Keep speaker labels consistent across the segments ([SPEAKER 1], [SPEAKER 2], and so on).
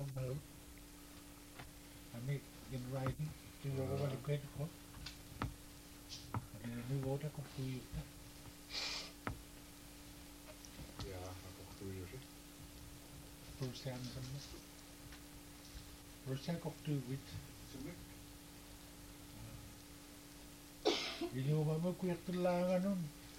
[SPEAKER 1] no. I make in writing. Do you know what the credit card? Nu voter kom toe je.
[SPEAKER 2] Ja, kom toe je.
[SPEAKER 1] Rusland som. Rusland kom toe wit. Je know wat me kwijt te lagen doen.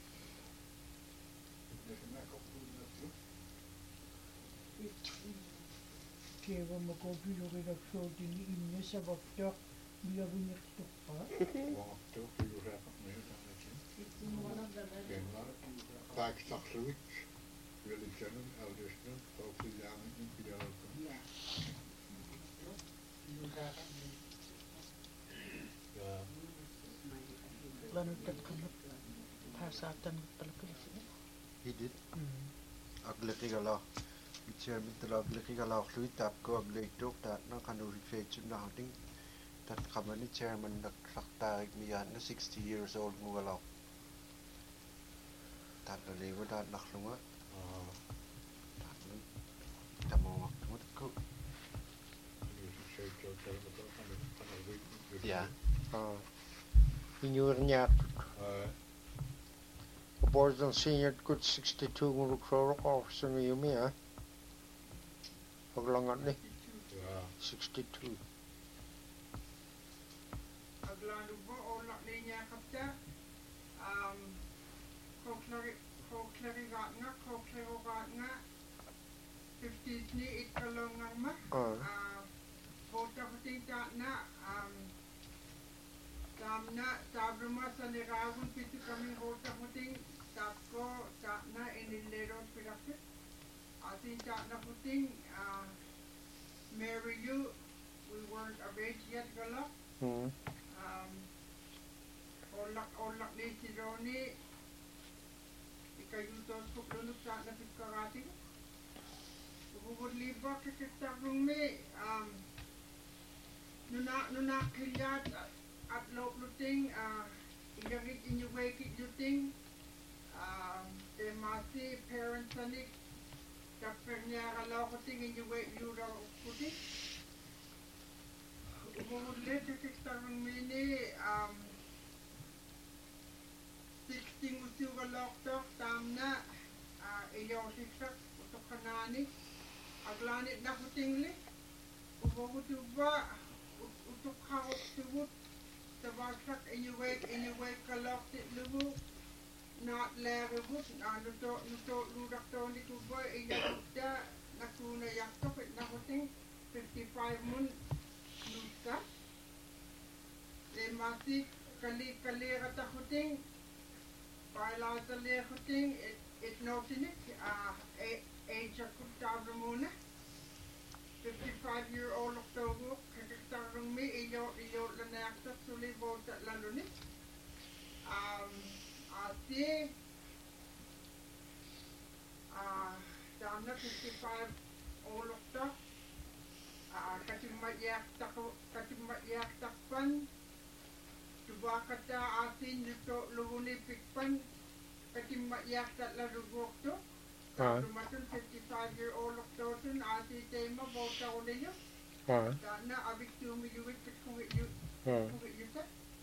[SPEAKER 1] Keva me kopi lo que dat zo die in nessa wat toch die hebben niet toch pas.
[SPEAKER 2] Wat toch die we hebben meer dan het. Vaak straks zoiets. Wil ik zeggen, ouders doen, ook die dames niet bij jou. Ja.
[SPEAKER 3] He did. Aglikigala. Chairman tala aglikigala lui tap ko agleitok ta na kanu reflection na ding that kamani chairman nak sakta mi yan na 60 years old ngala. Ta le wa da naklunga. Ta mo mo ko. Yeah.
[SPEAKER 4] Injurnya board and senior good 62 ngurukro officer mi yumi ha aglangan ni 62
[SPEAKER 5] aglan bo olak niya kapta koklari nga 50s ni ikalongang ma bota kutinta na Tamna tabruma sa nirawon pitu kami hota puting tapko takna inilero pinakit atin takna puting marry you we weren't of age yet gala olak ni si Ronnie ikayutos ko lunok takna pitkarati bubud liba kikitabrung me nuna kilyat at loob luting ingagit inyuwekit luting de masi parents anik kapag niya kalaw kuting inyuwek yura kuting umudlit kikistarang mini 16 usiw kaloktok tamna iyaw siksak utok kanani aglanit na kuting li umukutuba utok hawak tubut Tabaksak inyuwek kaloktit lubu not leribut nuto ludak to ni kuboy iyakta nakuna yaktok it nakuting 55 mun nuska le masi kali rata kuting paila tali kuting it notinik age akut muna 55-year-old October kakaktarong mi iyo lanakta suli bota laluni ati dana 55 old October katimat yak takpan tubakata atin nito luhuni pikpan katimat yak tatlarugokto Tumatun 55-year-old October ati tema bota uliyo na abik tumiyuwit kungit yuta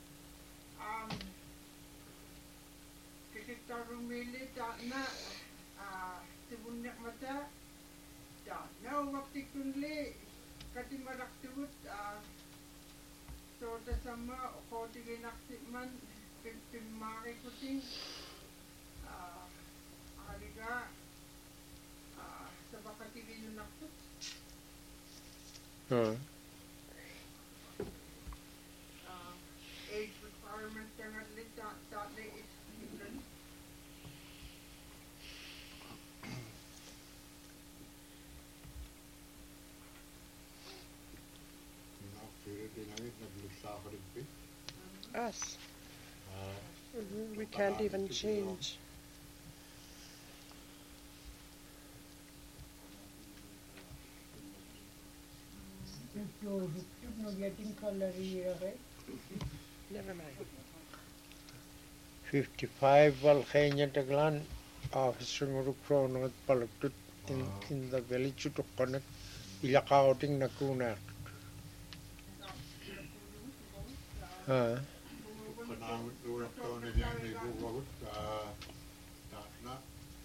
[SPEAKER 5] kikitarong mili na tibunyak mata na wakti kunli katimarak tibut so tasama ko tiginaksitman pimari kuting aliga sabakatili yung nakto. Age requirement tangat li tatli is England.
[SPEAKER 6] Us. We can't even change.
[SPEAKER 5] Getting color here, right?
[SPEAKER 6] Never mind.
[SPEAKER 4] 55 Valkhania Taglan officer Murukro not Palakut in the village to connect ilakauting na kunak.
[SPEAKER 2] Vanavond luurakkauna dianni puhuvut taatna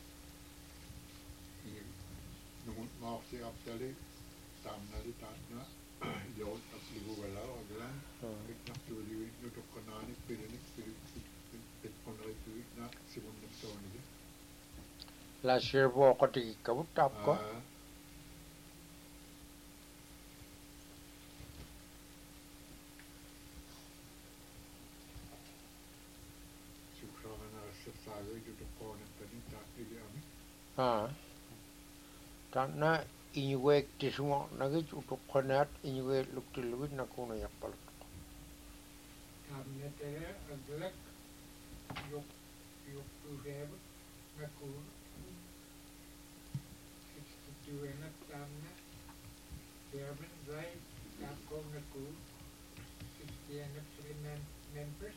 [SPEAKER 2] numun maaqsi aptali taamnali taatna joot apliguvalla aglan iknaqtuuliwit nutuqqanaani pilinik pitqunrituit na sivunnaptoonigi
[SPEAKER 4] Last year vuokotikikavut tapko. Tanna inyuek tisuma nagit utukkanat inyuek luktiluit na kuna yakpalut.
[SPEAKER 5] Tamnetere aglak yok turebut nakun 62 enak tamna German right tapko nakun 60 enak Suleiman members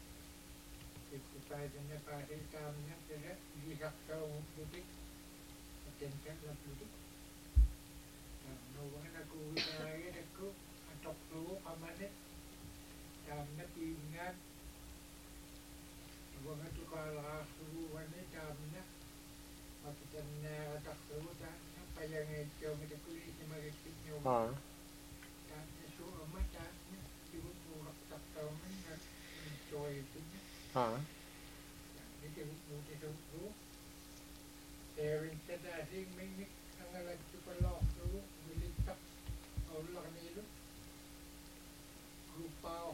[SPEAKER 5] 55 enak pari tamna tere lihak kau lutik attention la lutik tamno wana ku wilayah aku atok tu amane tamna pingat Bunga tu kalau suruhannya jamnya waktu jamnya tak tahu tak apa yang itu kita kulit cuma kita nyoba jamnya suruh amat jamnya ibu burak tak tahu mana enjoy itu jadi ibu itu sharing kita asing ini anggalan tu kalau tu beli tak Allah ni itu grupa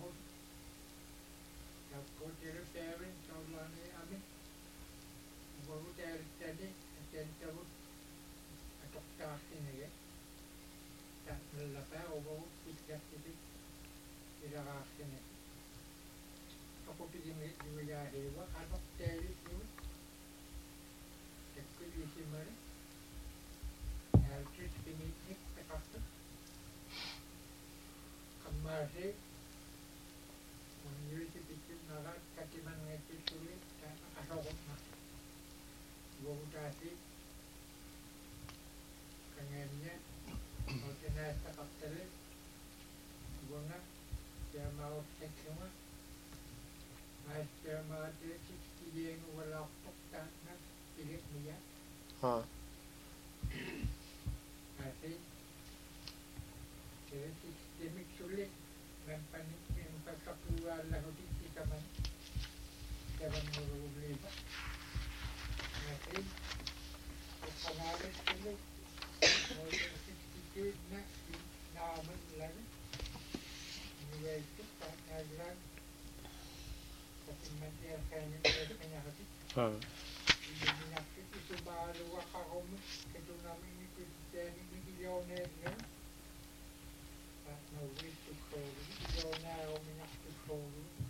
[SPEAKER 5] Kau jadi parent, kau lani amin. Baru jadi cabut atau tak ini ya. Tak melapai, baru tidak tidak akhirnya. Aku pergi juga jadi, kalau jadi itu, aku di sini mana, harus ini tak kemarin. Menjadi pikir nalar katiman ngeti sulit dan asokot mas. Bukutasi kangennya organisasi kapitalis bunga dia mau seksama mas dia mau dia yang walakuk tanah pilih dia. Masih jadi sistemik sulit dan panik Kapua lahuti kita man dalam merubah masih kemarin itu mulai sedikit nak nama lagi juga itu tak agak tapi masih akan yang hati penyakit itu baru wakarom itu namanya itu jadi milioner ya no way to call you're now enough to call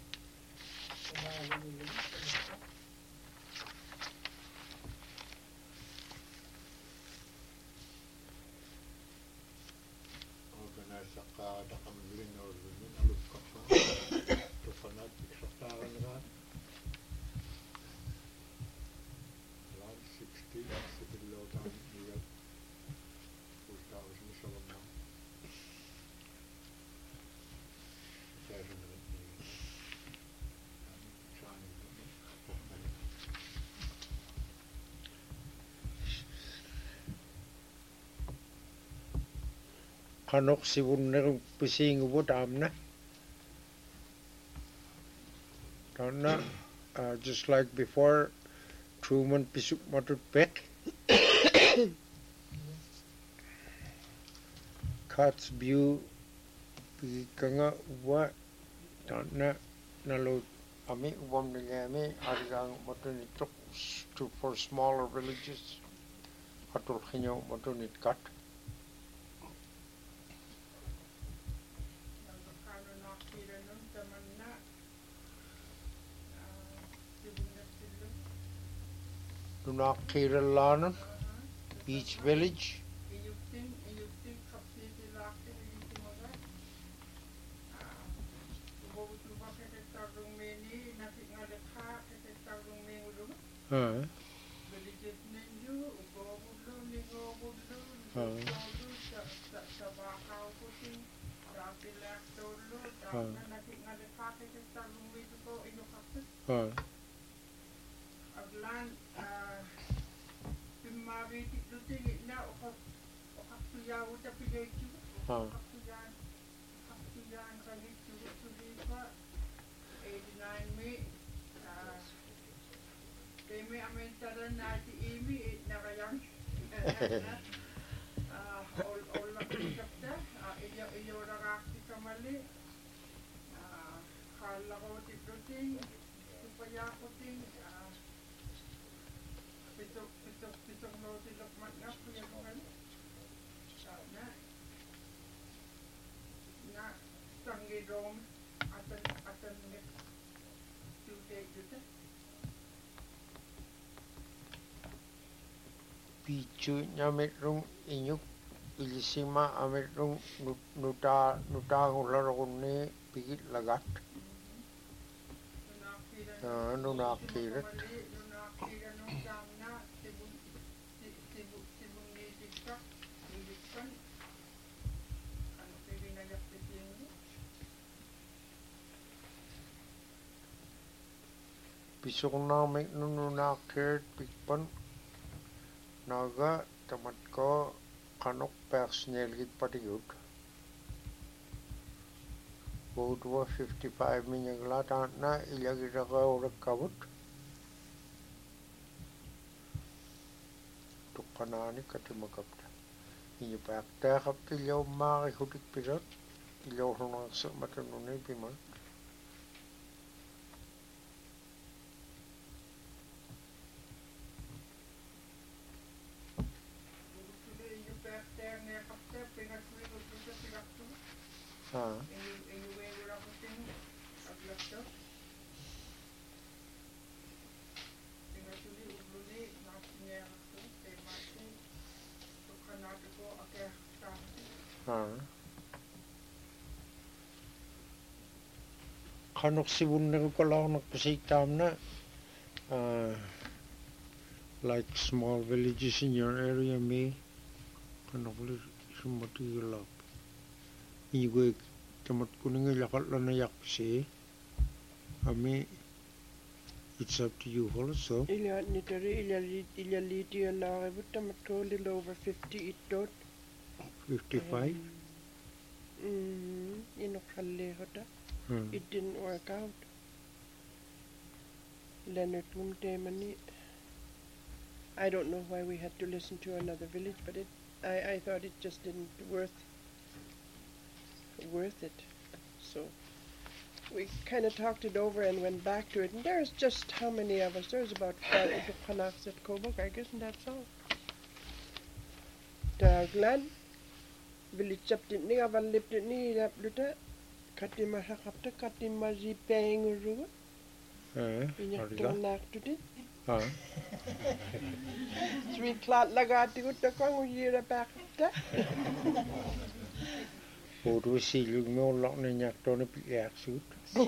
[SPEAKER 2] organisasi kada kami beli normal alus kapal tu fanat iksaran kan large 60 below down here which was misalnya
[SPEAKER 4] Kanok sibun na pising ubot amna. Tanna just like before Truman pisuk matut pek. Cat's view kanga wa tanna nalo ami ubam ngami arigang matun itok for smaller villages atul khinyo matun it cut. Do not Kerala, each village. Pichu nyamit rung inyuk ilisima amit rung nuta ngularunni pigit lagat. Nunakirat. Pisong namik nunakirat pikpan naga tamat ko kanok personal git patigut. Boat was 55 minyagla na ilagita ka urak kabut. Tukanani katimakapta. Inyapakta kapti ilaw makihutik pirat. Ilaw hunang sa matanunay piman. Kanok sibun na ko lang nagpasitam na like small villages in your area may kanok ulit sumatigilap iwe tamat kuning ilakal na yakpsi ami it's up to you also
[SPEAKER 6] Ilya nitari ilya liti ala but tamat ko little over 50 itot
[SPEAKER 4] 55
[SPEAKER 6] inokhalle hota. It didn't work out. Leonard Mumtemani. I don't know why we had to listen to another village, but I thought it just didn't worth it. So we kind of talked it over and went back to it. And there's just how many of us? There's about 5 Kanaks at Kobuk, I guess, and that's all. Daglan village up didn't have a lip didn't need up to Katima Hakapta, Katima Zipanguru. In your turn to it. 3 clot lagati with the Congo year back.
[SPEAKER 4] Photo see you no long in your tone of yak suit.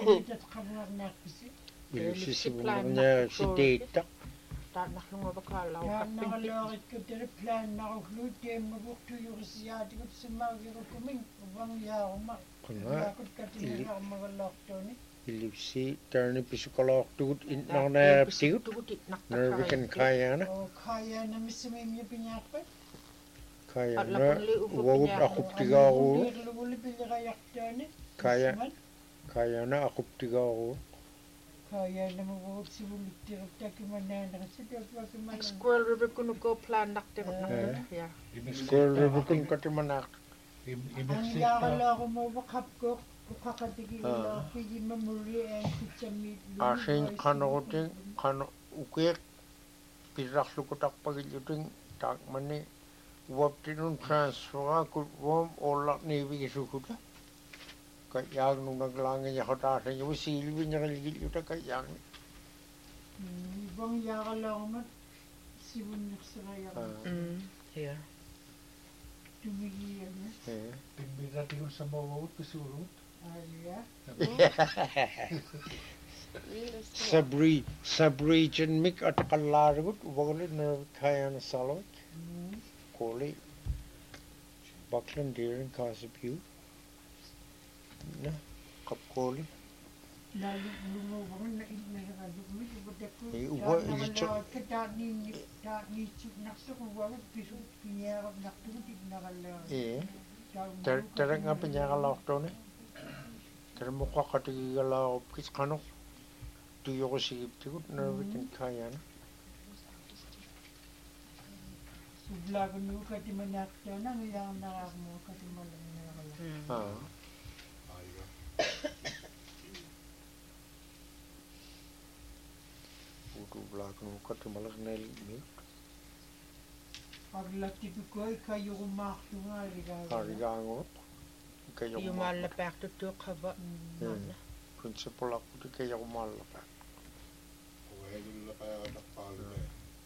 [SPEAKER 4] You see someone there, she data.
[SPEAKER 1] Ja, nakalakit ko dere plan na uklud game mo to Russia di ko simagi ko kuming bang ya uma. Nakot ka tinira magalok ni.
[SPEAKER 4] Ilipsi turn pisikolog tut in na psiut. Nervikan kaya na.
[SPEAKER 1] Oh kaya na misme mi pinyakpa.
[SPEAKER 4] Kaya na wawut akup tiga ko. Kaya na akup tiga ko.
[SPEAKER 1] Kaya na mawag si bulit tirok taki manana kasi tirok manana.
[SPEAKER 7] Squirrel River kuno ko plan nakte ko na.
[SPEAKER 4] Squirrel River kuno kati manak.
[SPEAKER 1] Ang yakala ko mawakap ko kukakatigi ila pigi mamuri and kuchamit.
[SPEAKER 4] Asin kanoting kano ukir pirak lukutak pagiluting tak mani waptinun transfer ko wam olak nevi sukuta. Kaya nung naglangin niya katasan niya, silbi niya kaligil yun na kaya.
[SPEAKER 1] Ibang yakala ko mat, sibun niya sa kaya.
[SPEAKER 7] Yeah.
[SPEAKER 1] Tumigi yan na.
[SPEAKER 2] Pimbirati ko sa mawawut, pisurut.
[SPEAKER 4] Sub-region mik at kalaragut, wagalit na kaya na salot. Koli, Buckland, Deer, and Casapew. Na, kapkoli.
[SPEAKER 1] Lalu lumubang na lumit ko
[SPEAKER 4] Uwa
[SPEAKER 1] nakso ko wala piso pinya nakto di nakala.
[SPEAKER 4] Tere nga pinyakalaw to ne. Tere mo kakatigalaw kis kano. Tuyo ko sigip tigut na wikin kaya na.
[SPEAKER 1] Sublago niyo kati manakta na ngayang nakakmo kati malang nakala.
[SPEAKER 4] Udu belakang kati malang neli ni.
[SPEAKER 1] Aglati ko kayo kumakto nga
[SPEAKER 4] Hariga angot. Kayo
[SPEAKER 7] Yung malapak to to kaba.
[SPEAKER 4] Principal ako di kayo malapak.
[SPEAKER 2] وهذه kaya nakpalo na.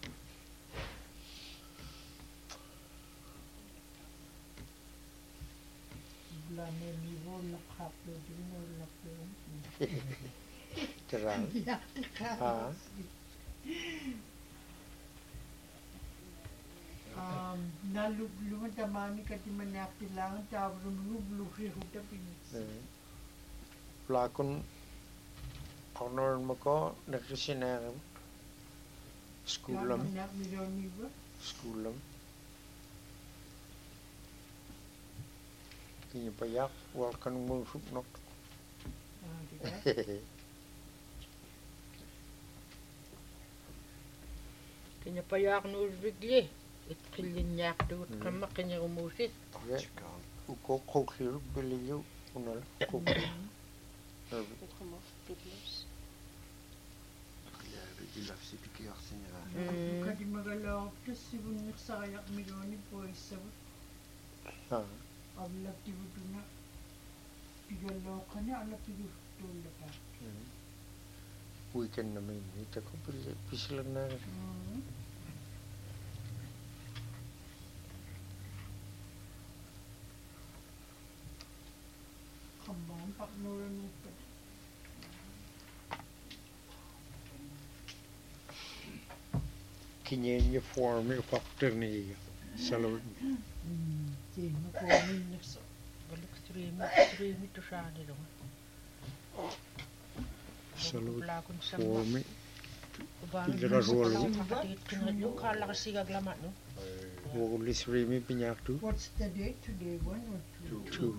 [SPEAKER 1] Blame nivo lakaplo din o laklo.
[SPEAKER 4] Terang.
[SPEAKER 1] Lumatamani kati manakti lang tawag lubluhi hutapin.
[SPEAKER 4] Pelakon honor mako nakisinan schoolam kini payak walkan musuk nok
[SPEAKER 7] Kanya payak no bigli. Itkilin yak to kama kanya umusit.
[SPEAKER 4] uko koklir beliu unal koklir
[SPEAKER 3] ilaf si pikir sinya
[SPEAKER 1] Kadi magalaw tas sibun nagsayak miloni po isa. Ablak ti buto na pigalaw ka na ala pigutula pa.
[SPEAKER 4] weekend namin ito ko pisilan na
[SPEAKER 1] Kambang paknuran mo pa.
[SPEAKER 4] kinyen form factor ni salud
[SPEAKER 1] Di mo po nagsa.
[SPEAKER 7] Balik stream to siya nilo.
[SPEAKER 4] salud
[SPEAKER 7] Pelakon sa
[SPEAKER 4] form
[SPEAKER 7] Pidra rolo. Yung kala kasi gaglamat no.
[SPEAKER 4] wogulis remi pinyak tu
[SPEAKER 1] What's the date today? 1 or 2?
[SPEAKER 4] 2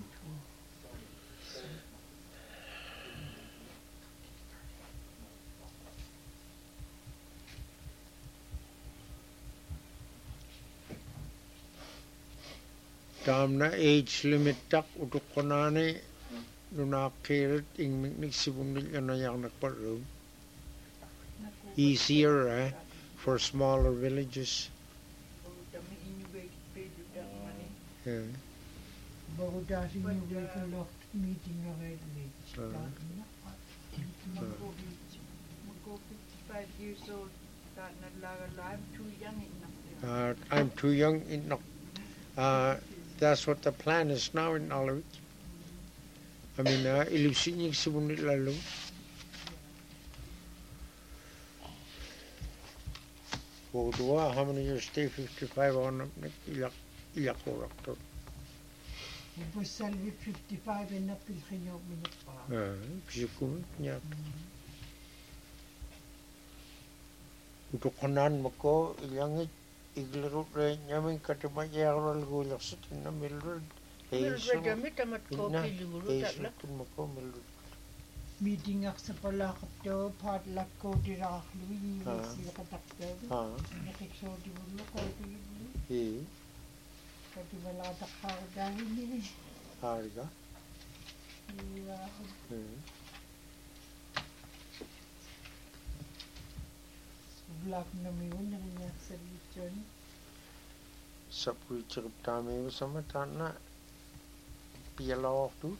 [SPEAKER 4] Damna age limit tak utuk konane nuna kirit ing miknik sibunil yana yang nakparum. Easier for smaller villages. Yeah.
[SPEAKER 1] Bago dati yung regular meeting na red meet.
[SPEAKER 8] Mag-go 55 years old. I'm too young enough.
[SPEAKER 4] I'm too young enough. That's what the plan is now in Alavik. I mean, ilusin yung sibunil lalo. Bodua, how many years stay 55 on ilak orak to.
[SPEAKER 1] Tapos salvi 55 and napil kayo minute pa.
[SPEAKER 4] Psikun niya. Utuk kanan mako ilang iglarot rin namin katimayaro algulak sa tina Mildred.
[SPEAKER 7] Mildred kami tamat ko piliguro
[SPEAKER 4] Hazel kun mako Mildred.
[SPEAKER 1] Meeting ak sa palakap to, padlak ko diraklo, yung sila katakter. Nakikso di mo lo ko piliguro. Kati malatak ako dahil nila.
[SPEAKER 4] Harga.
[SPEAKER 1] Black na miyon na niya sa region.
[SPEAKER 4] Sa puicirip tami sama tanah pialaw tu.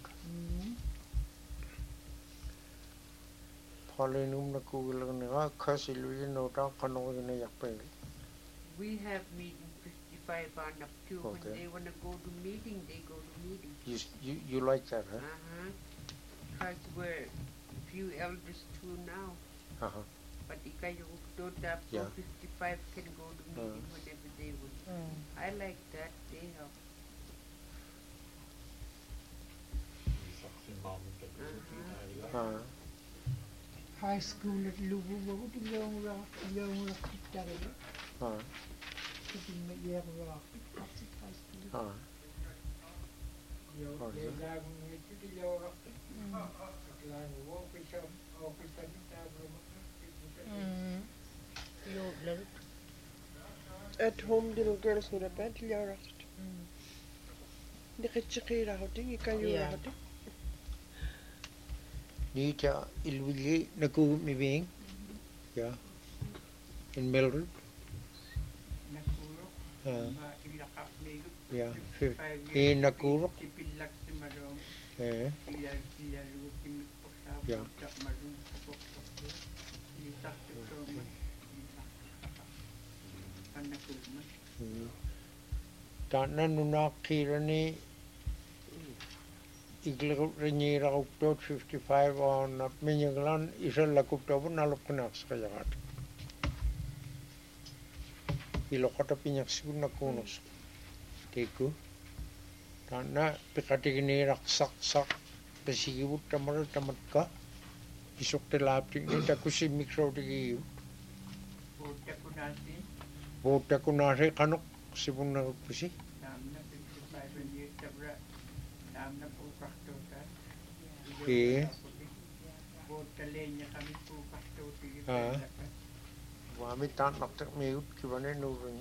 [SPEAKER 4] Palinum na kugilang nga kasi luyin no ta kanong na yakpe.
[SPEAKER 9] We have meeting 55 on up too. When they want to go to meeting, they go to meeting.
[SPEAKER 4] You like that, huh?
[SPEAKER 9] Because we're few elders too now. But the guy who don't have 55 can go to meeting whenever they want. I like that. They help.
[SPEAKER 1] high school at Lubu wo ti young rock tare ti me yer rock high school
[SPEAKER 5] yo de la ni ti yo rock la wo pi sham o pi ta ta
[SPEAKER 7] yo
[SPEAKER 6] at home little girls no bad liarat ni khitchira hoting ikayu hoting
[SPEAKER 4] Nita ilwili naku mi being yeah in Melbourne yeah in Nakuru yeah Tanna nuna kirani Iglu Renira October 55 on Miniglan Isla Kuptobu Nalokunax Kayagat. Ilokata Pinaxuna Kunos. Teku Tana Pikatigini Sak Pesibu Tamara Tamatka Isok the Laptic Nitakusi Mixo to give Botakunase Kanok Sibuna Pussy. Wami tan naktak miut kibane nurun.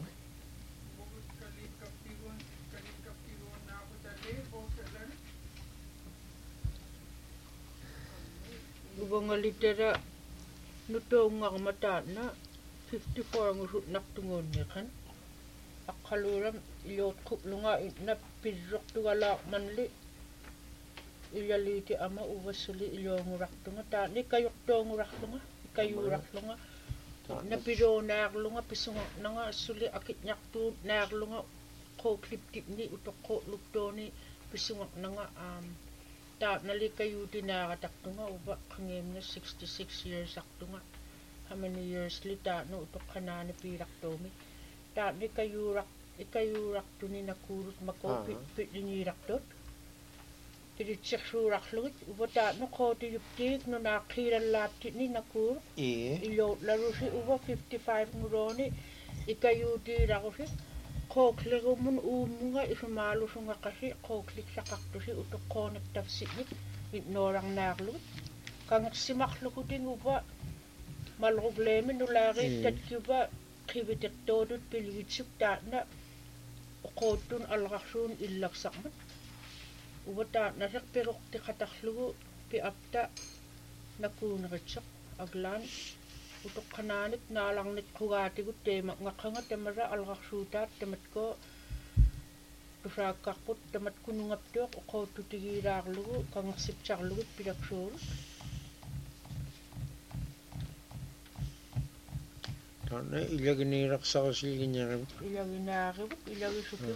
[SPEAKER 7] Gubang litera nuto ngang mata na 54 ngusut naktungon ni kan. Akaluram iyot kuplunga na pidrok tuwala manli. Ilaliti ama uwasuli ilong raktunga ta ni kayok dong raktunga kayu raktunga na piro naglunga pisunga nanga suli akit nyaktu naglunga ko clip tip ni utok ko luptoni pisunga nanga ta nali kayu tinakataktunga uba kangem na 66 years aktunga how many years lita no utok kanani piraktomi ta ni kayu raktuni nakurut mako pit ni raktot Did it raklut? Ubata no koti yuptik no nakira lapti ni nakur. Ilo larusi uba 55 nguroni. Ikayuti rakusi. Kokli gumun umunga isumalu sunga kasi. Kokli sakaktusi uto konek tafsini. Ignorang naklut. Kang simaklukutin uba. Malruglemi nulari. Tatkiba kibitik todut pilitsuk na. Ukotun alraksun illaksakmat. Ubata nasak perok ti kataklugu pi apta nakunritsak aglan utok kananit nalang nit kugati gut tema ngakanga temara alraksutat temat ko tusakakput temat kunungap tok ko tutigiraglugu kangasip chaklugu pidaksur
[SPEAKER 4] Tane ilagini raksakasi ginyarib
[SPEAKER 7] ilagi supir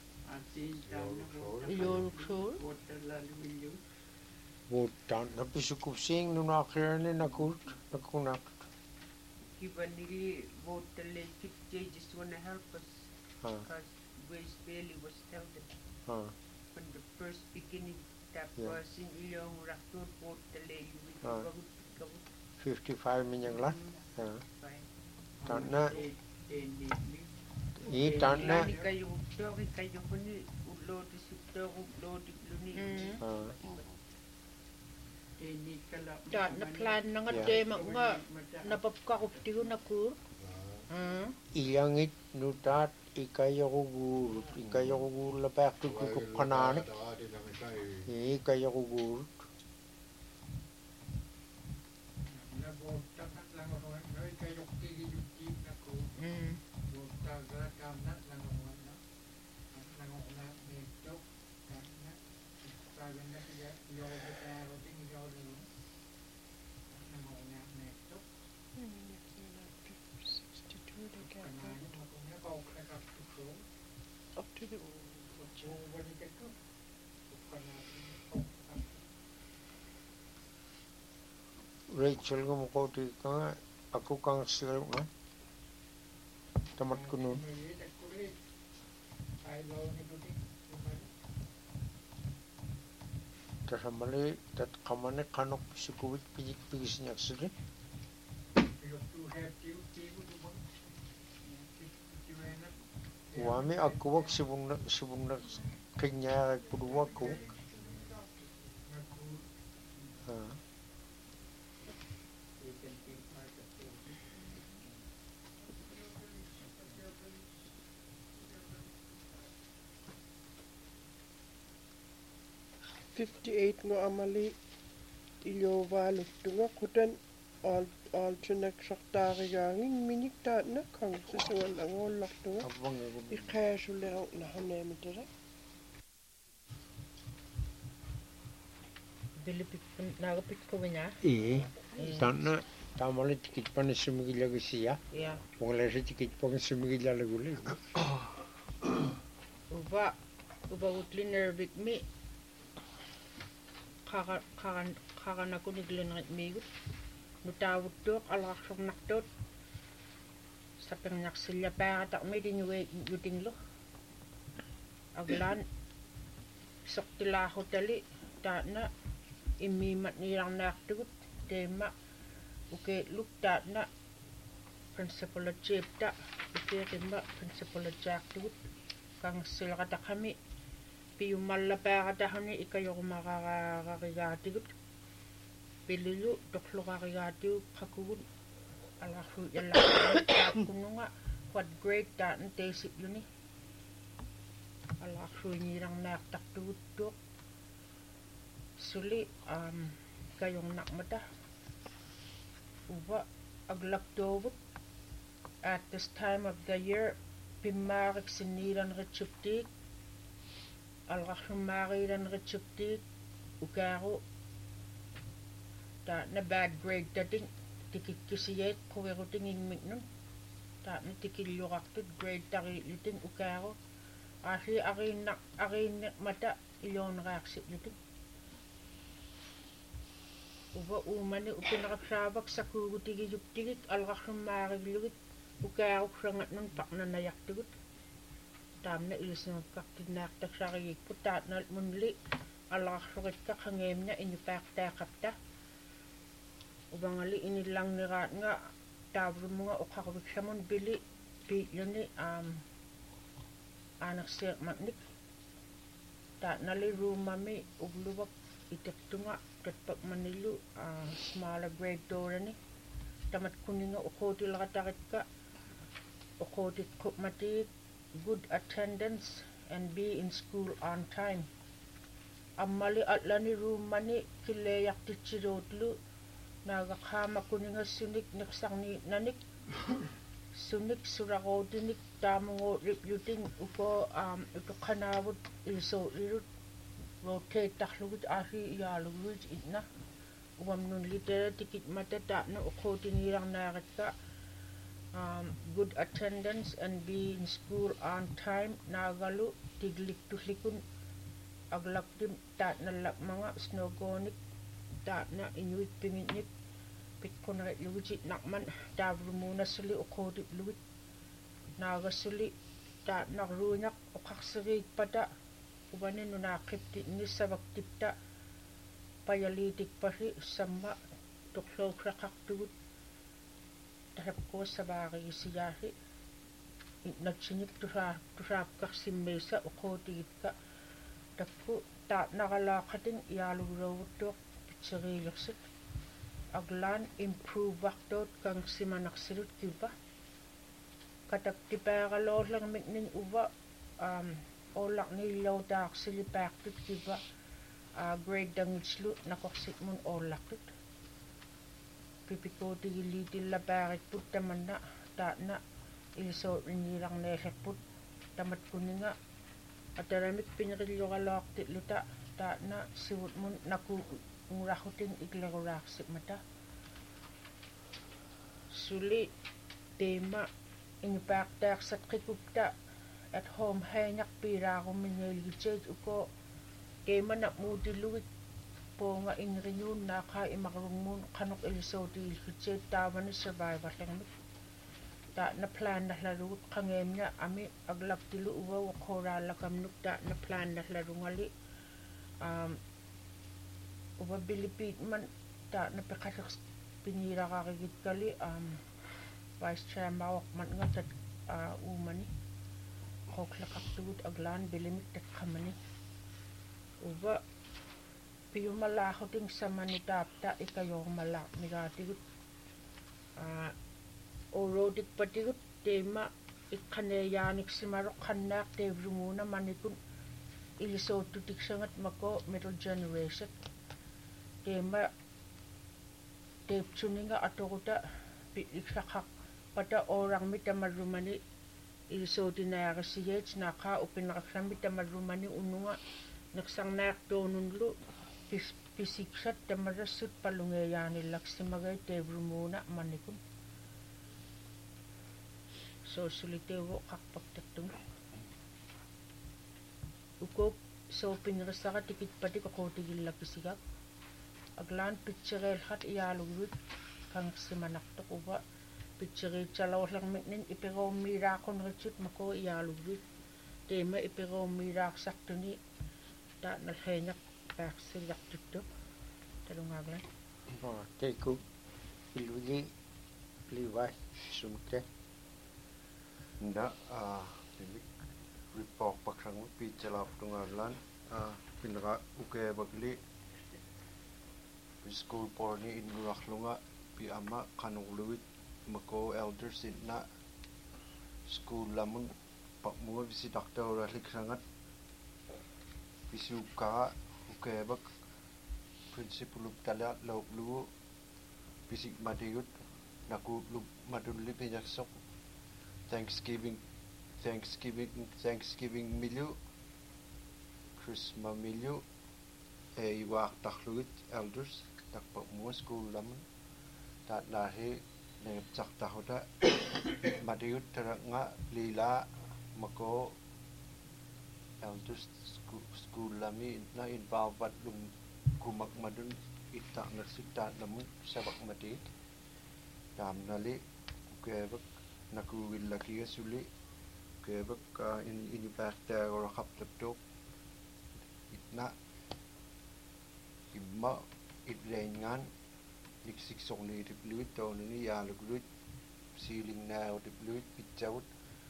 [SPEAKER 4] Wotan napisukup sing nuna kirani nakult nakunak.
[SPEAKER 9] Kibanili Votale they just wanna help us because Grace Bailey was elder. From the first beginning that was in Ilyong Raktur Votale
[SPEAKER 4] 55 minyanglan. Tanna Tanna
[SPEAKER 9] kayo kuni ulo di sukto ulo di luni
[SPEAKER 7] na plan na nga tema nga napapkakup tiyo na kur
[SPEAKER 4] Iyangit nutat ikayakugur lapak tututuk kananik ikayakugur Rachel gumukoti ka aku kang silaw na tamat ko nun tasamali tat kamane kanok sikuvit pijik pigisnyak sili. Wami akuwak sibungna kenyara kuduwa kuwak.
[SPEAKER 6] 58 ngo amali iliovaluttunga qutan alternate sartaarigaanging miniktaatna kangsusuan angoollartunga iqaasuleru nahaneemitala
[SPEAKER 7] Bilipikun naagapikkuvinga
[SPEAKER 4] tanna tamali tikitpani sumigilagisia
[SPEAKER 7] ja
[SPEAKER 4] ponglesi tikitpani sumigilalagulle
[SPEAKER 7] uba utlinervik mi qaqanakuniklinerit miigut nutaavuttuuq alaqarsornartuut saperniarsillapaaratarmi linuit yutinglu aglaan sortilaarutali taatna immiimat niilarnaartugut teemma ukeetluk taatna principal chiefta ukeeqimma principal jaartugut kangassileqataqami piyummallapaaqatahuni ikajorumaqaraarigaatigut pililu torluqarigaatigut qakugut alarru yallaqkununga what grade taatna teesitluni alarruiniilarnaartartuguttuuq suli kajornaqmata uva aglaktuuvut at this time of the year pimmaaqiksiniilanritsuptiik alqarrummaariilanritsuptiik ukaaru taatna bad grade tating tikikkisiyeet quviruting ingmitnun taatna tikilluqartut grade tariilluting ukaaru aasi ariinneqmata ilooneqaaqsitluting uva uumani upineqapsaavak sakuugutigiyuptigit alqarrummaariglugit ukaaruqsangatnun paqnanajartugut taamna ilisnukkartinnaartaksarigiikput taatnal munli alaqarsorikka qangeemna inupaaqtaaqapta uvangali inillarniraatnga taavlumuga uqarviksamun pili piilluni aanersiiqmatnik taatnali ruumami ugluvak itektunga tatpakmanillu smaller grade toorani tamatkuninga uquutileqatarikka uquutikku'matiik good attendance and be in school on time ammali atlani ruummani killeeyartitsiluutlu naagaqaamakuningassunik niqsarniitnanik sunik sulaquutinik taamunguutlipluting uko utoqqanaavut ilisuulilut rotatetarlugut aasi iyaaluguit itna uamnun litera tikitmata taatna uquutiniilarnaarikka good attendance and be in school on time naagalu tigliktulikun aglaktim taatnallakmanga snogoonik taatna inuit pingitnik pikkuneritlugutit naqman taavlumuunassuli uquutiplugut naagassuli taatnarruuñaq uqarseriitpata uvani nunaaqqiptitnissavaktipta pajaliitikpasi samma torluuksaqartugut tasapkuussavaarigisiyaasi itnatsinik tusaapkarsimmiissa uquutigikka takku taatnaqalaaqatin iyaaluguloovuttuuq pitseriilersik aglaan improveartuut kangsimanarsilut kiva kataktipaaqaloorlermiknin uva oollarniillautaaqsilipaartut kiva grade dangitslu nakorsitmun oollaqtut pipikuutigiliitillapaaritput tamanna taatna ilisuutinniilarneellerput tamatkuninga ataramik pinrilluqaloortitluta taatna sivutmun nakuungulahutin iklerulaarsimata suli teema inupaaqtaaqsatqikupta at home haingarpiilaaruminniilgitiit uko teemana muutilugit poonga ingrinuun naaqaa imarlungmuun qanuq ilisuutiilgitiit taavani survivorlermik taatna plaannarlalugut qangeemna ami aglaktilu uva uquuraallakamnuk taatna plaannarlalungali uba bilipit man ta na pekasak pinira kakigit kali Vice Chair Mawak man nga tat umani koklakaktugut aglaan bilimik tat kamani uba piyo malakoting sa manitapta ikayo malak migatigut orodik patigut tema ikkaneyanik simarok kannak tevrumuna manikun ilisotutik sangat mako middle generation tema tepsuninga atokuta ikakak pada orang mitamarumani ilisotinayakasiyets naka upinakasami tamarumani ununga naksang nayak donunlu pisiksat tamarasut palungayani laksimagay tevrumuna manikun so sulitewo kakpagtattung ukop so pinrasaka tikit pati kakotigil lakisigak aglaan pitsirel hat iyalugwit kang simanaktok uba pitsiril chalaw lang minin ipiraw mirakon ritsut mako iyalugwit tema ipiraw mirak saktuni ta nalhenyak paksilak tutuk talong aglan
[SPEAKER 4] teku ilwigi liwai sumte
[SPEAKER 3] nda limik report pakrang pi chalaf tungalan pinra uke bagli school porni in raklunga pi ama kanuluit mako elders inna school lamun pakmu bisi doctor rahlik sangat bisuka uke bag principal tala loblu bisik madiyut naku lub madulli pinyaksok Thanksgiving milyu Christmas milyu iwak takluit elders takpak mua school lamun tat lahi nengap cak tahuda madiyut teranga lila mako elders school lami na involved lum kumak madun itak narsita lamun sabak madi dam nali kebak naku willaki suli kebak ini pakta or kaptatok itna imma itrengan iksik songli dipluit ton ini ya luglut siling na dipluit pitchaut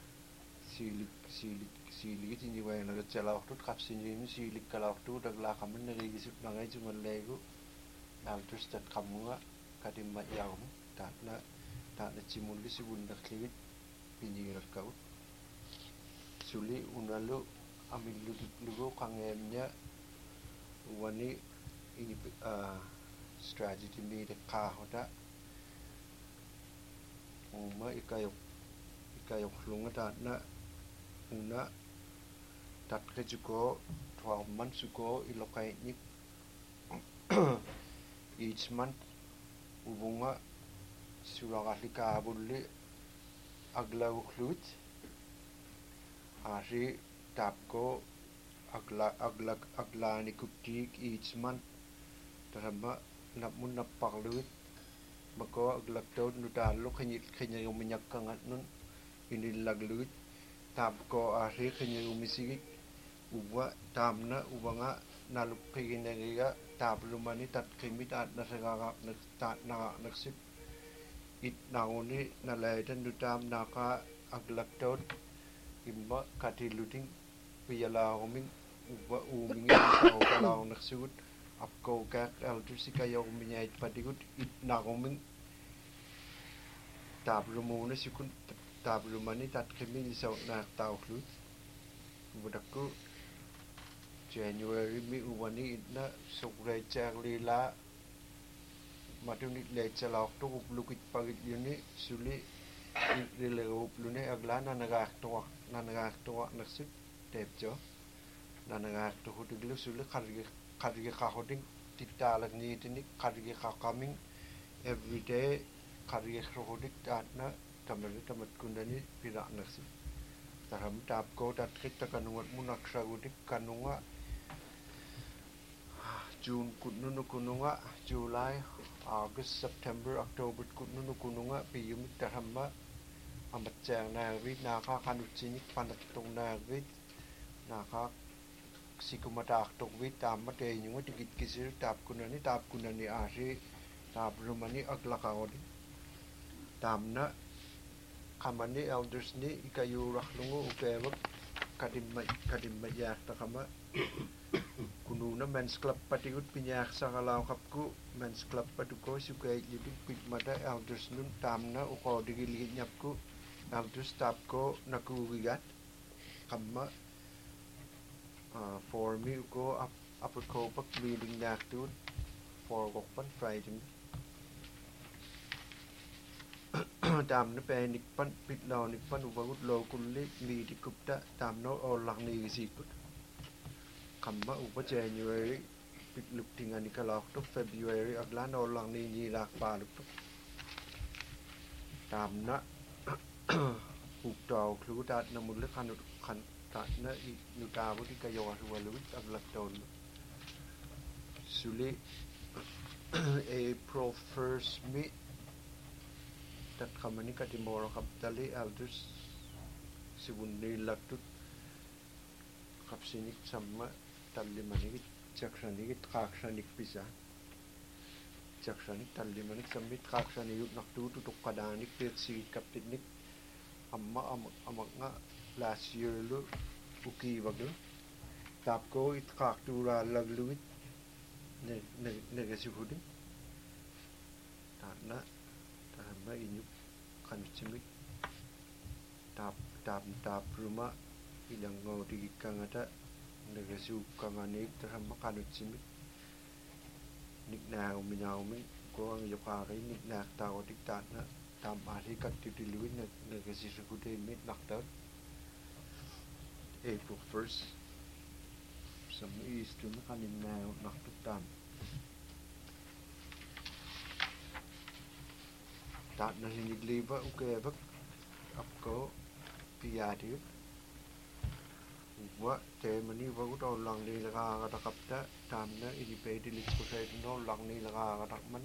[SPEAKER 3] silik ini wae na celaw tut kapsin ini silik kalaw tu dagla kamen nari gisip nangai jungal legu altus tat kamunga kadimmat yaum tatna tak na cimuli si bunda kliwit pinjir kau suli unalu amil lugu kangemnya wani ini strategy mi de kahoda uma ikayok lunga tatna una tat kejuko 12 months ago ilokai ni each month ubunga Suragalika bulli aglaw khlut hari tapko agla ni kutik each month tarama namun napakluit mako aglak taw nudalo kanya uminyak kangat nun inilagluit tapko hari kanya umisigi uwa tamna ubanga nalupigin nga tablumani tat kimit at nasagagap naksip it nauni nalaitan dutam naka aglaktot imba katiluting piyala uming uba uming sa kalaw naksud apko kak elders kayo uminyait patigut it nauming tablumuna sikun tablumani tat kimi sa na tawlu budakku January mi uwani itna sukrai chang lila madunit lechalak to uplukit pagit yuni suli lile uplune aglana nagak to naksip tepjo nagak to huduglu suli kargi kahoding titalak ni tinik kargi kakaming everyday kargi kahodik tatna tamat kundani pirak naksip taram tap ko tat kita kanungat munak sagudik kanunga June kununga July August September October kununga piyum tarhamma amatjang na vid naka kanutsinik panatong na vid naka sikumataktok wit tamat yung tikit kisir tap kunani asi tap rumani aglakawdi tamna kamani elders ni ikayurak lungu ukewak kadimma yakta kama kununa men's club patigut pinyak sa kalaw kapku men's club patuko sukay lidig pigmata elders nun tamna uko digilid nyapku elders tap ko nakugigat kama for me uko upper ko pak meeting naktun for gokpan Friday tamna penikpan pitlanikpan ubagut lokulli midi kupta tamno olakni sikut kama upa January pitluk tingani kalak to February aglan olakni nilak paluk to tamna uktaw klutat na mulle kanut kan tatna nutabu di kayo waluit aglakton suli April 1st mi tat kamani katimoro kaptali elders sibundi laktut kapsinik sama tallimanik jakshanik kakshanik bisa jakshanik tallimanik samit kakshanik yuk naktu tutuk kadanik persi kaptinik amma nga last year lu uki waglu tapko it kaktura lagluit negasihudin tanna ma inyuk kanchimik tap rumah ilang ngodi kangata negasu kanganik terhama kanchimik nikna uminaumi ko ang yokari nikna tawo diktana tam ari katidiluin negasihude mit nakta April 1st some east to kanin now naktutam tat na hinigliba ukebak apko piyadi wa temani wagut lang ni laga kapta tamna inipedi litsko sa no lang ni laga katakman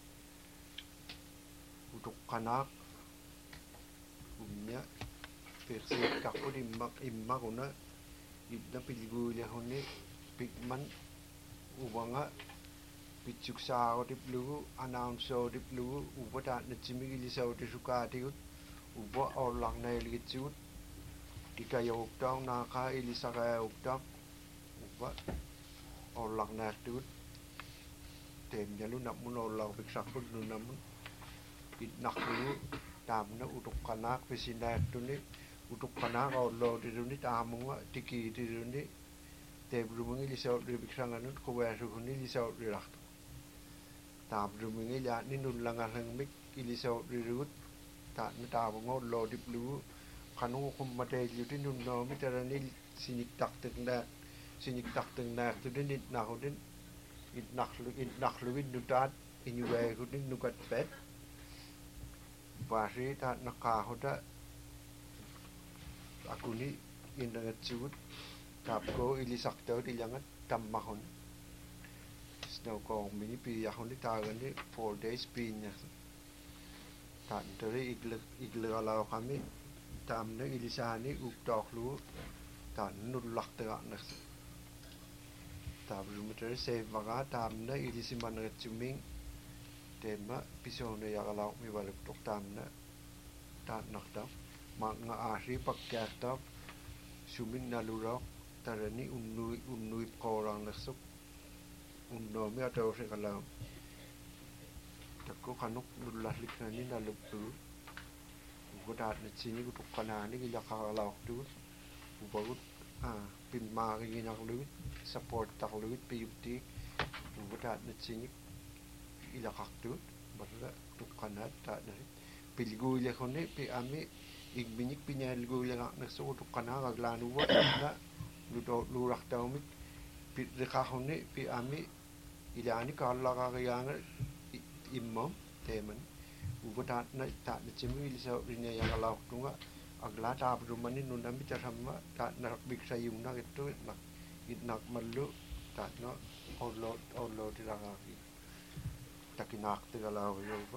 [SPEAKER 3] utuk kanak umnya versi kako di imma kuna idna piligulia honi pigman ubanga pichuk sa o diplu announce o diplu ubata na chimigili sa o disukati uba orang na iligitsut ikayo uktang naka ilisa kaya uktang uba orang na tut temnya lu nak mun orang biksakun lu namun idnak lu tamna utuk kanak pisina tuni utuk kanak Allah diruni tamunga tiki diruni tebrumungi lisau diribiksanganun kuwasukuni lisau dirak tabrumungi ya ni nulangan hengmik ilisau dirut tak tabungo Allah diplu kanu kumate yuti nunno mitarani sinik tak tengna tu din nakudin idnak lu nutat inyuwe kudin nukat pet pasti tak nakahoda aku ni inangat siwut tapko ilisaktaw dilangat tammahon snow ko mini piyahon ni tagan ni 4 days pinya tan dari iglaw kami tamna ilisani uktok lu tan nulak tega nas tabru mutere save maga tamna ilisiman ngachuming tema pisone yagalaw mi baluk tok tamna tan nakta mga ahri pagkatap sumin nalurok tarani unnui korang nasuk unno mi atau se kalau takko kanuk nullah liknani naluptu godat na sini kutuk kanani gila kalau tu ubagut pinma ginak luit support tak luit piyuti godat na sini ila kaktu barra tukanat ta dari pilgulia khone pe ami igbinik pinyalgulia na so tukana gaglanu wa na lurak taumit pirka khone pe ami ilani kala ka yang imam teman ugodat na ta chimi ilisa rinya yang lauk tunga agla ta brumani nunami tarhamma ta nak biksa yungna itu nak idnak malu ta no ollo diragaki takinak tigalaw yoba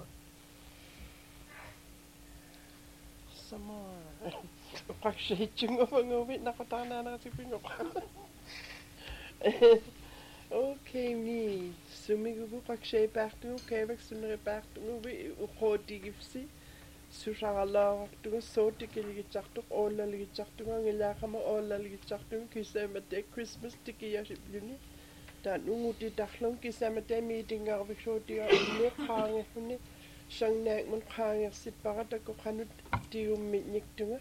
[SPEAKER 6] sama paksihit yung ngawit nakatana na si Pinok Okay, me. Sumigu pakshay partu, kevak sunre partu, we ukoti gifsi. Susala tu soti kiligichartu, olla ligichartu, ngilakama olla ligichartu, kisemate Christmas tiki yashibuni. Dan unguti dahlong kisemate meeting arvishoti ne khange hune. Shang nek mun khange siparata ko khanut tium mitniktunga.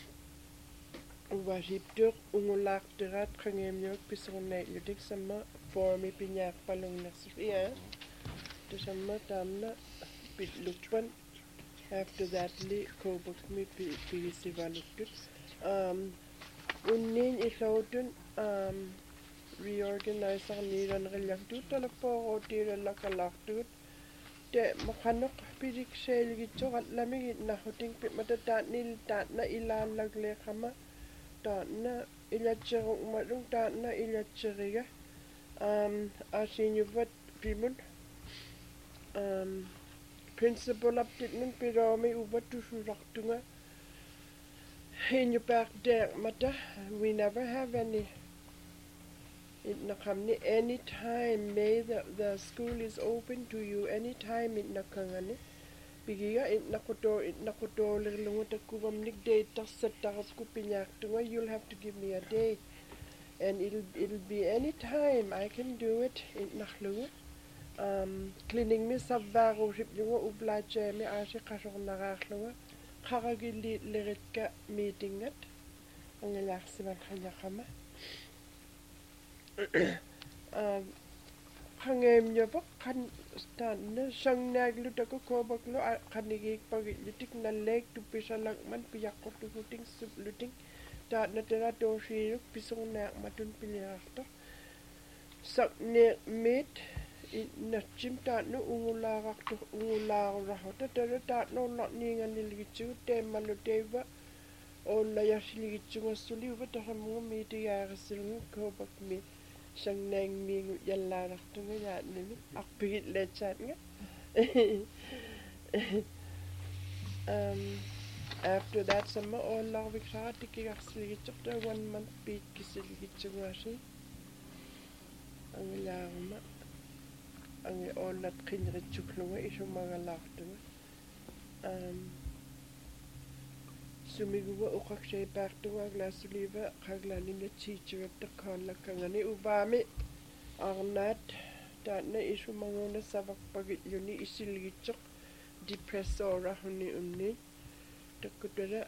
[SPEAKER 6] Washiptur ungulakterat khangemnyok pisonne yudik sama formi pinyak palong nasriya. To sama tamna pitlukpan. After that, li kobok mi pisivalukut. Unnin islautun reorganize ang niran relaktu talapo tira lakalaktut. Te makanok pidik sel gitu at lamig na huting matata nil tat na ilalag kama tat na ilatserong madung tat na ilatseriga. Asinyuvat pimun. Principal update pero may ubat to suraktunga. In your back there, mata, we never have any. It nakamni any time may the school is open to you anytime it nakangani. Bigiga it nakoto lirlunguta kubam nik day tasatas kupinyak you'll have to give me a day. And it'll be any time I can do it in naklunga. Cleaning me sabbago ship you ublache me ashi kashon naraklunga. Karagili liritka meeting it. Ang laksiman kanyakama. Hangem nyoba kan stand na sang naglu tako kobak lo kanigik pagilitik na leg to pisalang man piyakot to huting subluting ta na tera doshi pisong na matun pilirafto sak ne meet na chimta no ungularak to ungularak tera ta no lot ninga niligichu te maluteva o la yashiligichu masuli uba ta hamu meeti yarasilung kobak me sang nang ming yalla raktu nga ni akpigit lechat nga. After that sama all viksa tikigaksil chapter 1 month beat kisil gitsugashi ang lama ang all kinre chuklunga isu mga laktu Sumigu ukakshay partu aglasuliva kaglani na teacher at the kala kangani ubami arnat tatna isu mangona savak pagit yuni isilichok depressora huni unni takutara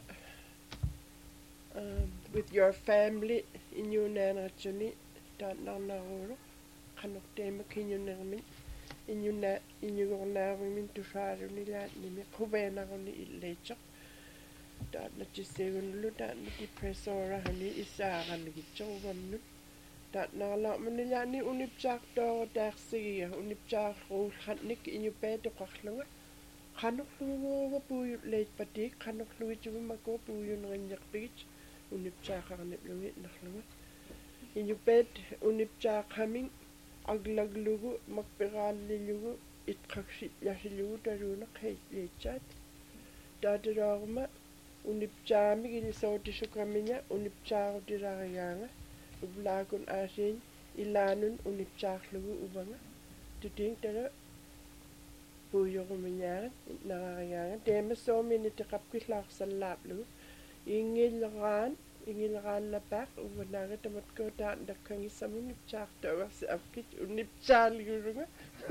[SPEAKER 6] with your family in your nana chuni tatna nagoro kanok tema kinyunermin in your navimin to sharu nila nimi kubena huni ilechok dat na chisegun lu dat na depressora hani isaran gichowam nu dat na la manila ni unipchak to taxi unipchak ro khatnik inu pe to kakhlanga khanok lu pu le pati khanok lu chu ma ko pu yun nyak pich unipchak arnip lu nakhlanga inu pet unipchak coming aglag lugu makperal lugu it khakshi yahlu taruna khay le chat dat ragma unipchami gili sauti sukaminya unipcharo dirayanga ublagun asin ilanun unipchaklugu ubanga tuting tara puyogo minyang narayanga tema so minute kapkislak salaplu ingilran lapak ubanaga tamat ko ta dakangi samun unipchak tawa si apkit unipchalgurunga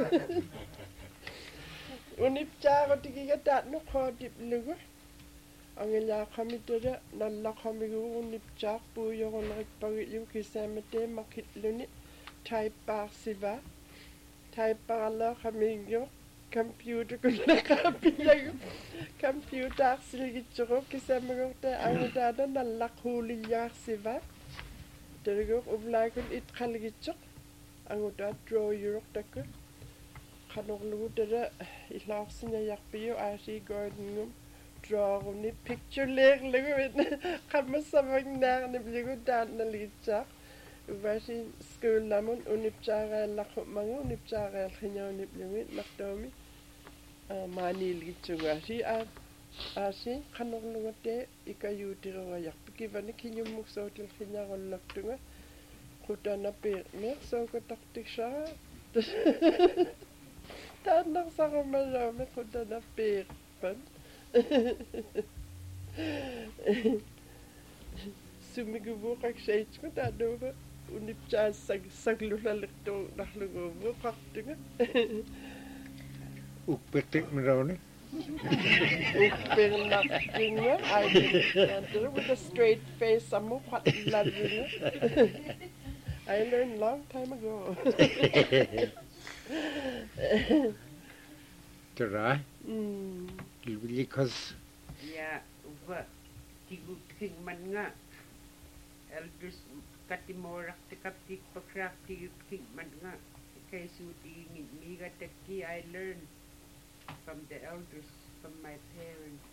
[SPEAKER 6] unipcharo tigiga tat no khodip lugu Angela Kamitera, Nalla Kamigu, Nipchak, Puyo, like Pagil, Kisamate, Makit Lunit, Type Bar Siva, Type Barla, Kamigo, Computer, Computer, Silgitro, Kisamagota, Angadada, Nalla Kulia Siva, Terrigo of Lagon, it Kaligitro, Angoda, draw Europe Tucker, Kanoluda, it laughs in a Yapio, I see Gordon. Draw ni picture leg with kama samang na ni bligo dan na litsa ubashi school lamon unipchara lakho mangu unipchara khinyo ni bligo naktomi mani litsuga si asi khanok luwate ikayutiro yak pikivani kinyo muksotil khinya gon laktunga Kutana pir mer so ko taktik siya. Tanak sa kamalami kutana pir pan. Sumigubukak siya ko tado ba unip siya saglulalik to naklugubo kaktinga.
[SPEAKER 4] Ukpetik mo daw ni.
[SPEAKER 6] Ukpernaktinga I didn't with a straight face amo patladinga. I learned long time ago.
[SPEAKER 4] Tara. Because
[SPEAKER 9] yeah, uba tigut king man nga elders katimorak tikaptik pakrak tigut king man nga kay suti miga tekki I learned from the elders, from my parents.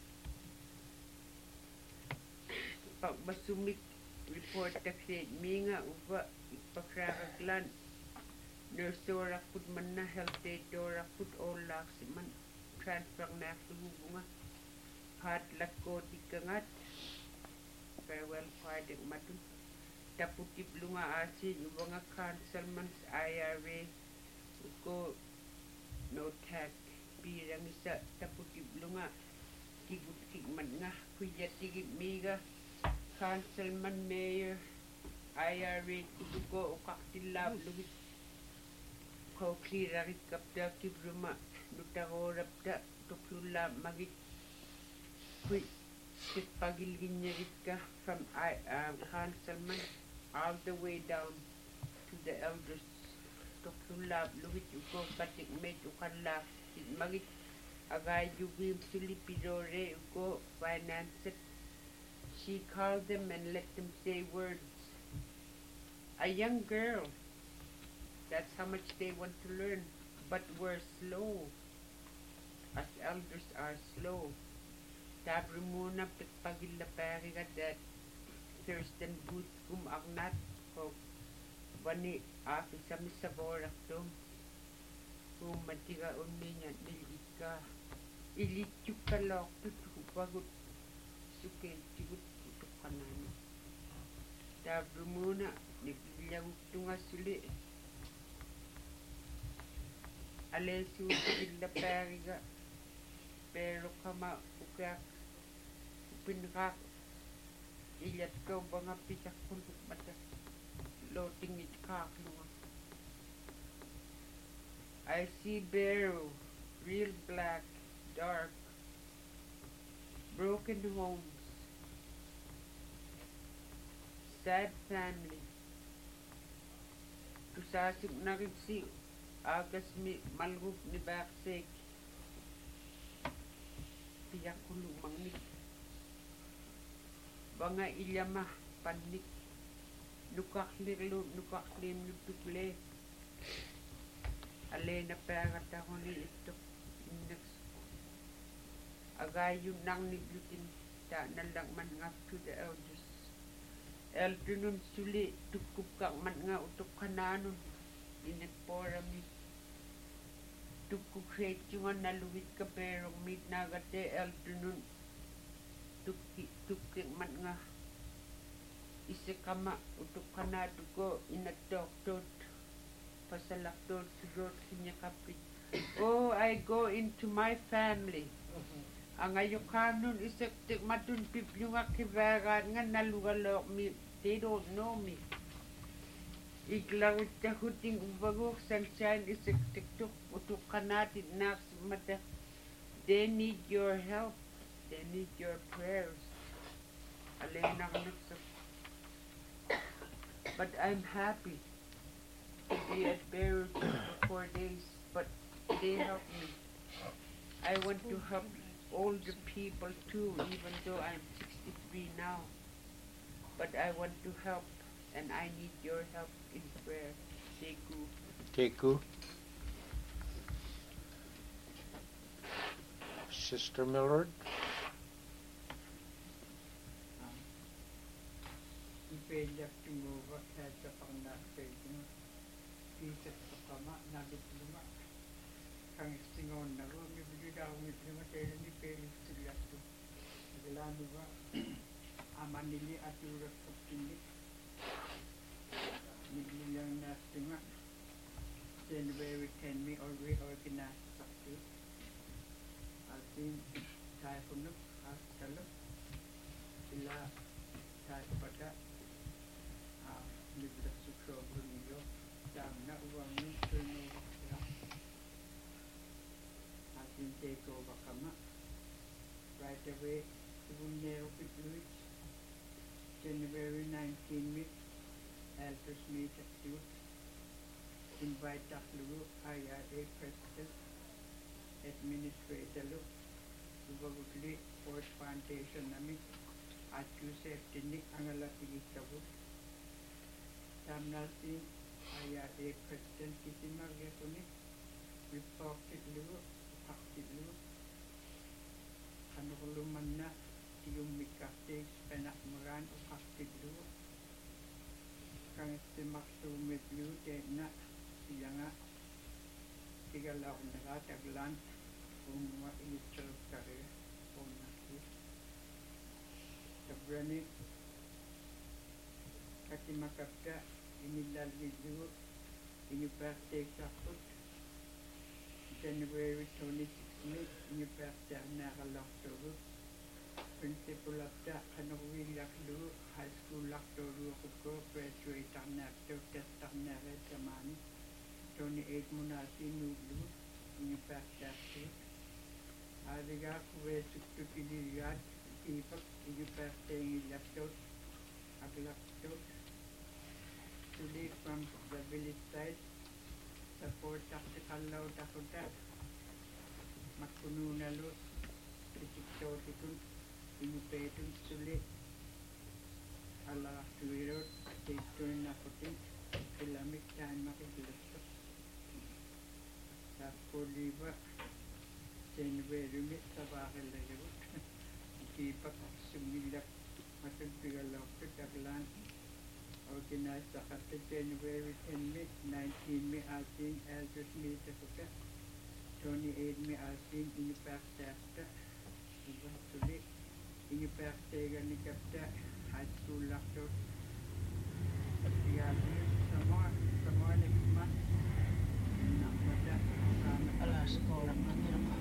[SPEAKER 9] Pag masumik report taksit minga uba ipakrakaglan nursora pud man na health data pud all laks man transfer na bunga hat lakko dikangat farewell party matun taputip lunga asin ubanga councilman's IRA ko no tax birang isa taputip lunga tigut kigman nga kuya tigit miga councilman mayor IRA ko ukaktilab lugit ko klirarit kapda kibruma nutagorapda tuklula magit kui pagilginyarit ka from councilman all the way down to the elders tuklula lugit ko katik med ukalla magit agay yugim silipidore ko finance it. She called them and let them say words. A young girl. That's how much they want to learn. But we're slow. As elders are slow. Tabri muna pagila pariga that Thurston Booth agnat ko wani afi sa misaborak to. Matiga unminya nilika. Ilityuk kalok tutupagut suke tigut tukanani. Tabri muna nagbilang tunga suli. Alesyo pagila pariga. Pero kama ukak pinrak ilat ko mga pisak puntuk mata loading it kakluwa. I see barrel, real black, dark, broken homes, sad family. Tusasip na rin si agas mi malgup ni baksek. Tiyak ko lumangnik. Banga ilyama panik. Nukaklim nutukle. Alena perat ako ni ito. Agayun nang niglutin ta nalangman nga to the elders. Elder nun suli tukup kang man nga utok kananon. Inagpora mi. Tukukret yung naluwit ka pero meet nagate elder nun. Tukik man nga. Isa kama utok kanado ko inadoktot. Pasalaktot surot sinya kapit. Oh, I go into my family. Ang ayukanon isip matun piplyunga kibaran nga nalugalok mi. They don't know me. Iglaw ta huting ubagok sunshine isip tiktok utuk kanatit naks mata. They need your help. They need your prayers. Alena kanaksak. But I'm happy to be at Beirut for 4 days, but they help me. I want to help older people too, even though I'm 63 now. But I want to help, and I need your help in prayer. Teku.
[SPEAKER 4] Teku. Sister Millard.
[SPEAKER 5] Ipelak tumova kaya pang nakpelak. Pisak sa kama, nalipuluma. Kang istingon na ko, may bigyan ako may pinamatayan ni Pelik sila ito. Nagalano ba, aman nili at urat sa pinik. Million Nastima, January 10 me or reorganized something. I've been Typhon, Astalo, Ila Typhota, with the Sukro Brunio, Damna, one turnover. I've been take over Kama right away to Bunero Pitluich, January 19 me. Elders meet at youth, invite Taklu, IRA President, Administrator Look, Ubagutli, Force Foundation Nami, Atu Safety Nick Angala Pigitabu, Tamnasi, IRA President Kitima Getoni, Reported Lu, Pakti Lu, Kanulumanna, Tiumikate, Spenak Moran, Pakti Lu. Kang simaksu medlu na siyanga tigalaw na taglan umwa ilutsal kare umnaki tabrani katimakapta inilal medlu iniparte sakut January 26 iniparte na kalaktoru Principal of the Kanowi Laklu High School Laktoru Kuko graduate Tarnacto Test Tarnare Tamani 28 Munati Nublu in fact Adiga Kuwe Sukupiliat Keepak in fact saying Lakto Aglakto to lead from the village side support tactical low Dakota Makununalu Tiktotikun Inupetun Sule Allah Tuiro, take turn up Islamic time of Islamic. That for Liva, January Savahel, keep up Sumila, Matan Pigalok, Taglan, organized after January 10 May, 19 May, I think, Elders Meet Africa, 28 May, I think, in the past after, Iniperte ni kapta high school lakto Tiagi sama next month namada
[SPEAKER 7] Ala sekolah nanti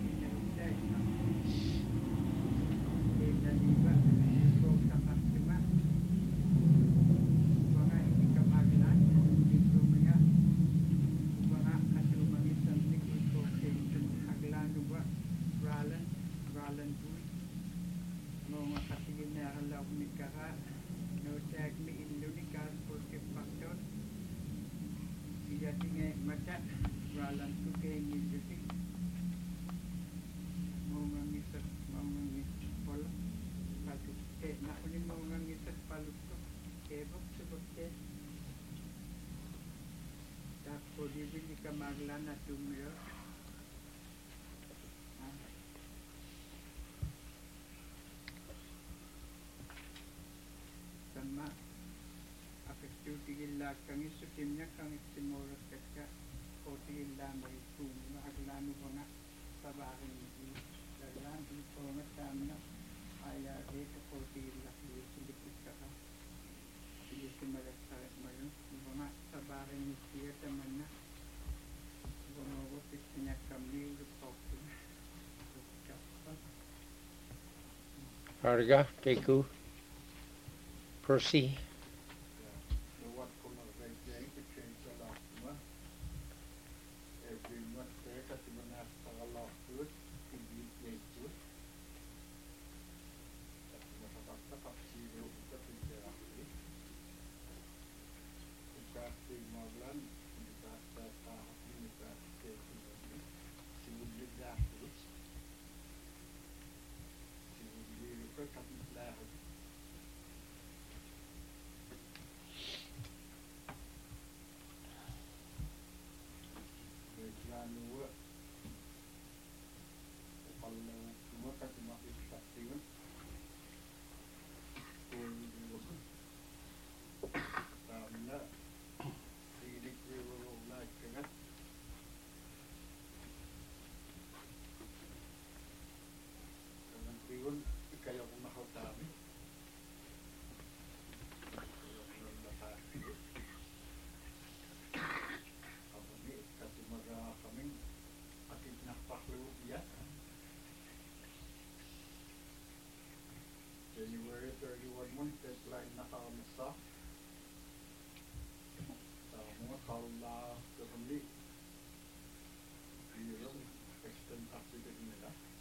[SPEAKER 5] Maglan at Dumio. Sama tigil kang isutim niya kang isimorot ka o tigil may tumi maglano ko na sa bahay ni dalan dito nga tamna ay ito po tigil silipit ka sige simalat sa mayon mga sa bahay ni siya taman na gumawa niya kami lupaw
[SPEAKER 4] Arga, Teku, Percy.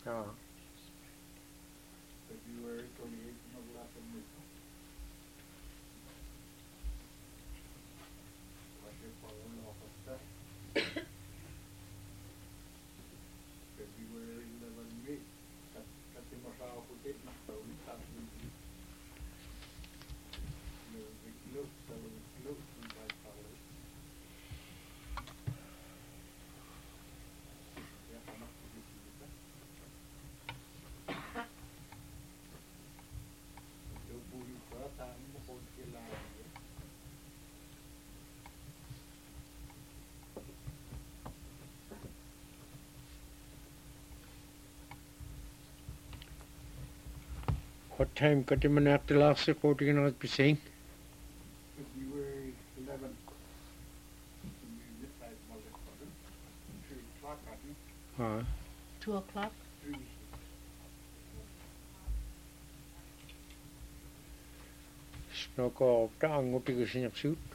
[SPEAKER 2] February 28th maglasan nito. Kasi Paulo Acosta. February 11 May. Kasi masawa ko din. Nakatawin sa akin. Iglog. Ng kahit pala. Kaya anak ko dito. Buhay pa, tayo mo kung kailangan yun.
[SPEAKER 4] What time got him an after last recording on the same?
[SPEAKER 2] February 11th. Midnight motherfucker. 3 o'clock, I think.
[SPEAKER 7] 2 o'clock?
[SPEAKER 2] 3.
[SPEAKER 4] Snook off the anguti gusin of suit.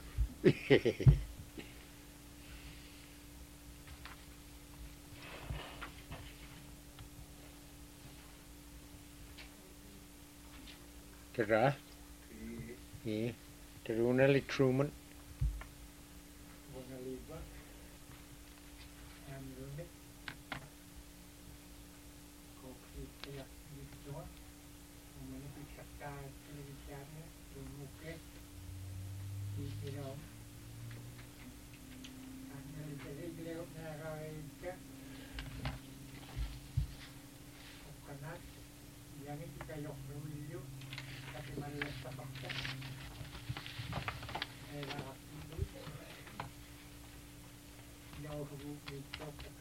[SPEAKER 4] Tara? Yeah. Tarunali Truman.
[SPEAKER 5] Bungaliba. And Rumit. Kopi tiyak dito. Umani pisakta televisyonnya. Lumukit. Ilaw. Ang nalitiliglaw na raika. Kanak. Yang itu kayak Ruilio. Tapi malas tapaknya. Jauh lebih cocok.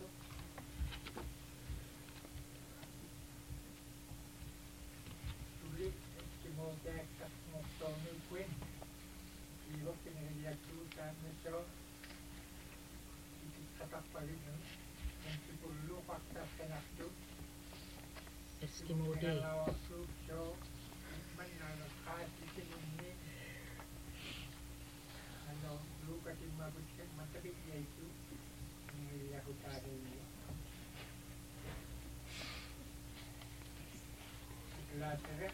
[SPEAKER 5] Sulit mau dekat motor ni pun, dia kena lihat tu kan macam itu kata paling ni, yang perlu fakta kena tu.
[SPEAKER 7] Eskimo Day.
[SPEAKER 5] Kalau tu so mana khas itu ni. Ano, dulu kasi mabutkan, matabit niya ito. Niliya ko tayo niya. Lateret.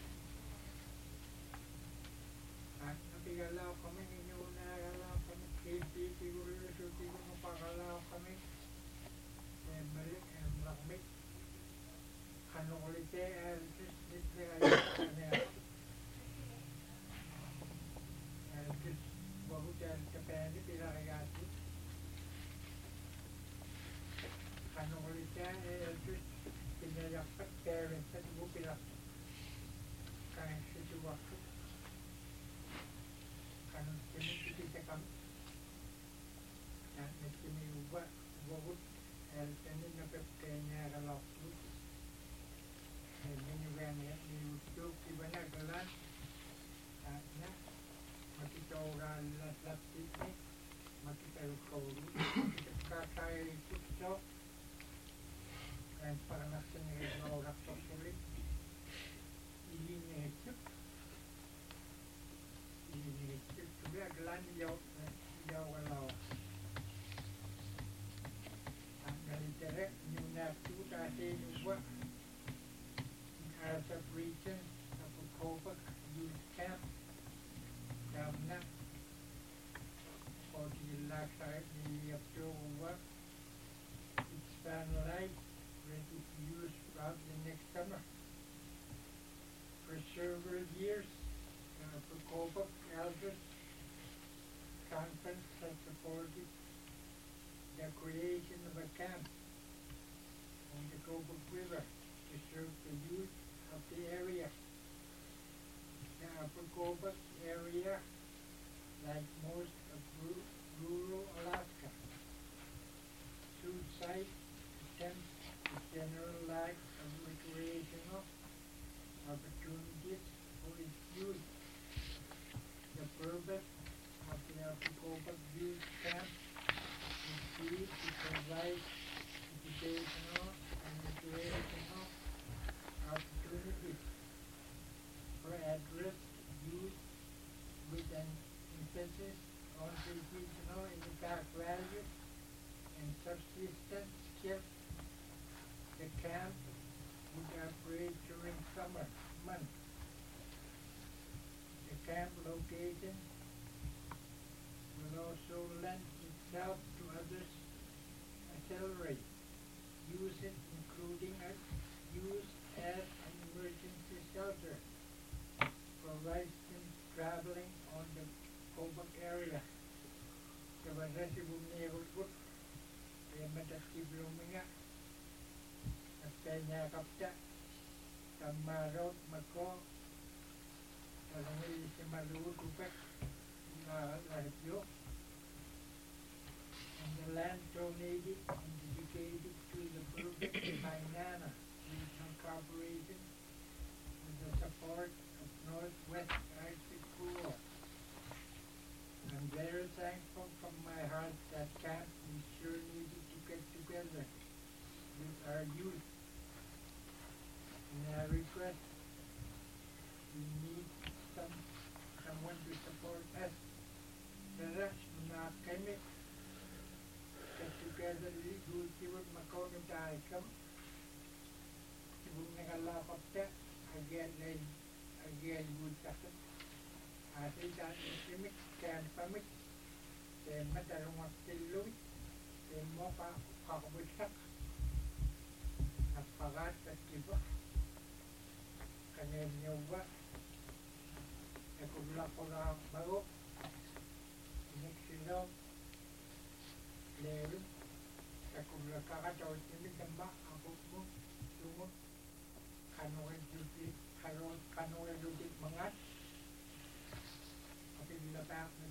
[SPEAKER 5] At napigalaw kami, ninyo nagalaw kami. Siguro napagalaw kami. Balik, lakmit. Ano ulit dito kayo. बहुत के पहले पिला लगा थी खानों को लेते हैं जो पिला जाकर पैर से वो पिला कहीं से जो वक्त खानों के लिए किसी से कम ना इसमें ऊपर बहुत ऐसे नहीं न पे कहने का लॉक नहीं बने नहीं उसको कि बना गलत ना makita orang lelaki ni, makita kau kata itu so, kan pernah sendiri orang tersulit, ini itu sudah gelan jauh kalau, dari terek nyuna tu tadi juga, ada region, apa cover, youth camp. Karena kalau dilaksanakan di Oktober, expand light ready to use throughout the next summer. For several years, the Cobalt Elders Conference has supported the creation of a camp on the Cobalt River to serve the youth of the area. The Upper Cobalt area, like most of rural Alaska, suicide attempts the general lack of recreational opportunities for its youth. The purpose of the Upper Cobalt Youth Camp is to provide educational and recreational opportunities for at-risk youth with an emphasis on educational and impact value and subsistence skills. The camp parade during summer months. The camp location will also lend itself to others accelerate use it, including use as an emergency shelter for residents traveling on the Kobak area. Kabarasi bumnirut kaya madaki bluminga at kanya kapta kamarot mako kalangil si maluot upek na lahipyo. And the land donated and dedicated to the Burbank Mainana Regional Corporation with the support of Northwest Arctic School. I'm very thankful from my heart that camp we sure needed to get together with our youth. And I request we need someone to support us. Tara, na kami get together with Stewart McConnell Dicom. Sibung nakalakot siya, again good sakit. Ati daan isimik, kaya pamik, kaya matalong aktiloy, kaya mo kakabagsak. Napagat at iba. Kanyan niyo ba? Nakubla ko na ang bago. Iniksilong. Lero. Nakubla kakataw simik ang ba? Ako mo. Sumot. Kanuhin duty. Kanuhin duty mangat. Bila tak